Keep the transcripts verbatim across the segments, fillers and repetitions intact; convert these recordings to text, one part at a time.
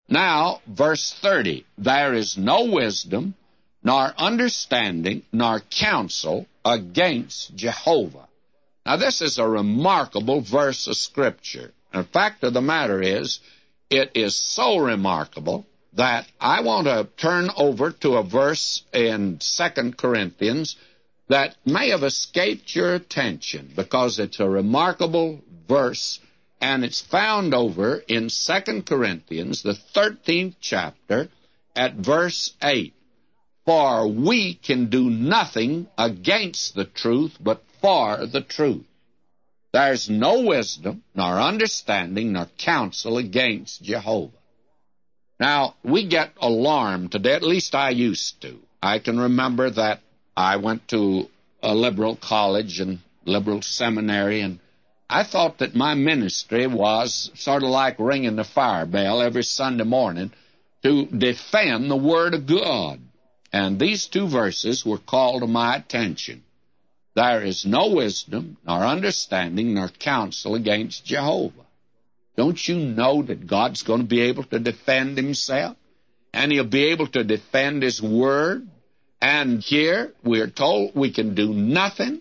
Now, verse thirty, there is no wisdom, nor understanding, nor counsel against Jehovah. Now, this is a remarkable verse of Scripture. And the fact of the matter is, it is so remarkable that I want to turn over to a verse in Second Corinthians that may have escaped your attention because it's a remarkable verse, and it's found over in Second Corinthians, the thirteenth chapter, at verse eight. For we can do nothing against the truth, but for the truth. There's no wisdom, nor understanding, nor counsel against Jehovah. Now, we get alarmed today, at least I used to. I can remember that I went to a liberal college and liberal seminary, and I thought that my ministry was sort of like ringing the fire bell every Sunday morning to defend the Word of God. And these two verses were called to my attention. There is no wisdom, nor understanding, nor counsel against Jehovah. Don't you know that God's going to be able to defend himself? And he'll be able to defend his word? And here we're told we can do nothing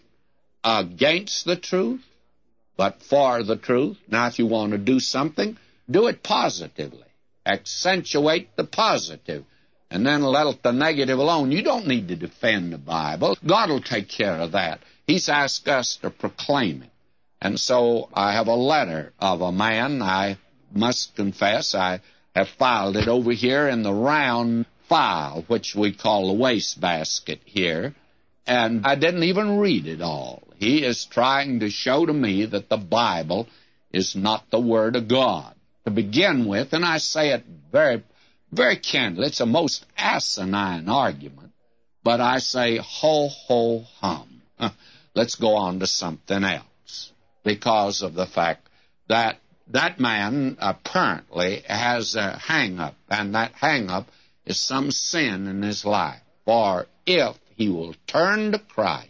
against the truth, but for the truth. Now, if you want to do something, do it positively. Accentuate the positive, and then let the negative alone. You don't need to defend the Bible. God will take care of that. He's asked us to proclaim it. And so I have a letter of a man. I must confess I have filed it over here in the round file, which we call the wastebasket here, and I didn't even read it all. He is trying to show to me that the Bible is not the Word of God. To begin with, and I say it very, very candidly, it's a most asinine argument, but I say ho, ho, hum. Let's go on to something else, because of the fact that that man apparently has a hang-up, and that hang-up is some sin in his life. For if he will turn to Christ,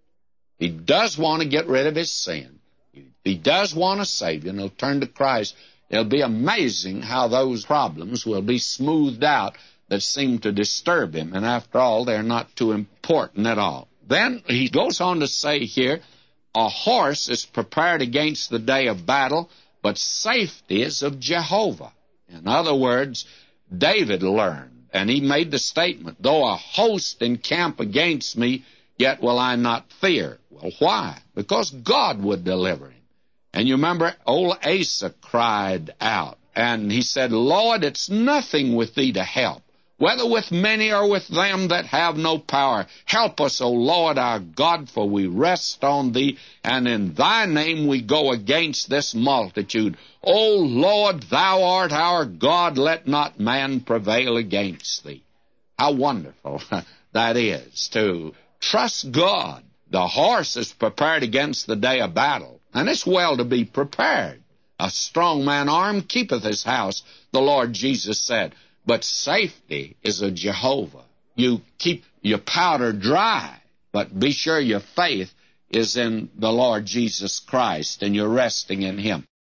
he does want to get rid of his sin, if he does want a Savior, and he'll turn to Christ, it'll be amazing how those problems will be smoothed out that seem to disturb him. And after all, they're not too important at all. Then he goes on to say here, a horse is prepared against the day of battle, but safety is of Jehovah. In other words, David learned, and he made the statement, though a host encamp against me, yet will I not fear. Well, why? Because God would deliver him. And you remember, old Asa cried out, and he said, Lord, it's nothing with thee to help, whether with many or with them that have no power. Help us, O Lord our God, for we rest on thee, and in thy name we go against this multitude. O Lord, thou art our God, let not man prevail against thee. How wonderful that is, to trust God. The horse is prepared against the day of battle, and it's well to be prepared. A strong man armed keepeth his house, the Lord Jesus said. But safety is of Jehovah. You keep your powder dry, but be sure your faith is in the Lord Jesus Christ, and you're resting in him.